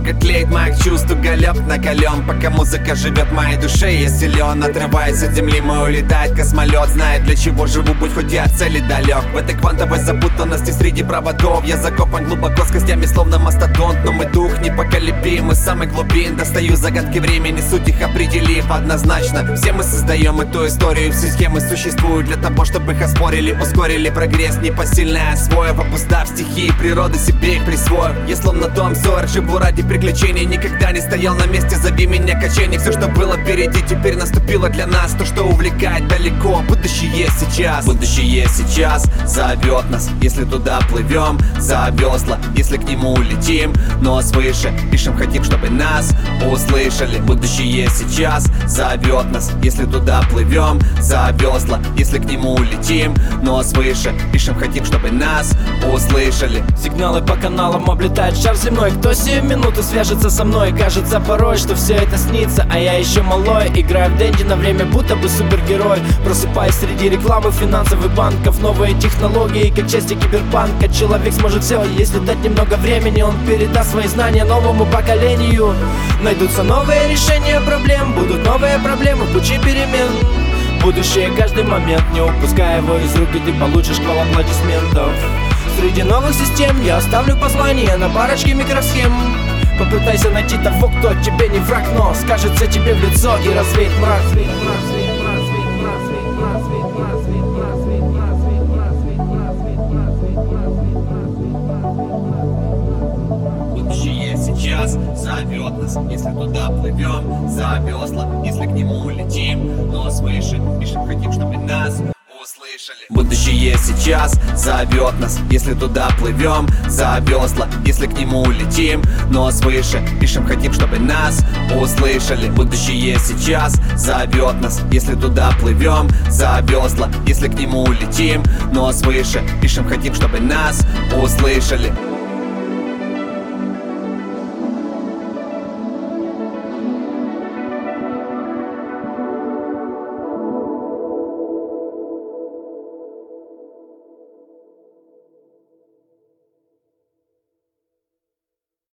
Немного тлеет моих чувств, уголек накален. Пока музыка живет в моей душе, я силен. Отрываясь от земли, мой улетает космолет. Знает, для чего живу, будь хоть и от цели далек. В этой квантовой запутанности среди проводов я закопан глубоко с костями, словно мастодонт. Но мой дух непоколебим из самых глубин. Достаю загадки времени, суть их определив однозначно. Все мы создаем эту историю, все схемы существуют для того, чтобы их оспорили, ускорили прогресс непосильный освоив, обуздав стихии природы, себе их присвоив. Я словно Том Сойер, живу ради приключений, никогда не стоял на месте, зови меня качение. Все, что было впереди, теперь наступило для нас. То, что увлекает далеко, будущее сейчас. Будущее сейчас зовет нас, если туда плывем за весла, если к нему летим, но свыше пишем, хотим, чтобы нас услышали. Будущее сейчас зовет нас, если туда плывем за весла, если к нему летим, но свыше пишем, хотим, чтобы нас услышали. Сигналы по каналам облетает шар земной. Кто сию минуту свяжется со мной? Кажется порой, что все это снится, а я еще малой. Играю в деньги на время, будто бы супергерой. Просыпаясь среди рекламы финансов и банков. Новые технологии, как части киберпанка. Человек сможет все, если дать немного времени. Он передаст свои знания новому поколению. Найдутся новые решения проблем, будут новые проблемы в куче перемен. Будущее каждый момент, не упускай его из рук, и ты получишь шквал аплодисментов. Среди новых систем я оставлю послание на парочке микросхем. Попытайся найти того, кто тебе не враг, но скажется тебе в лицо и развеет мрак. Будущее сейчас зовет нас, если туда плывем за весла, если к нему летим, но свыше пишем, хотим, чтобы нас услышали. Будущее сейчас зовет нас, если туда плывем за весла, если к нему летим, но свыше пишем, хотим, чтобы нас услышали. Будущее сейчас зовет нас, если туда плывем за весла, если к нему летим, но свыше пишем, хотим, чтобы нас услышали.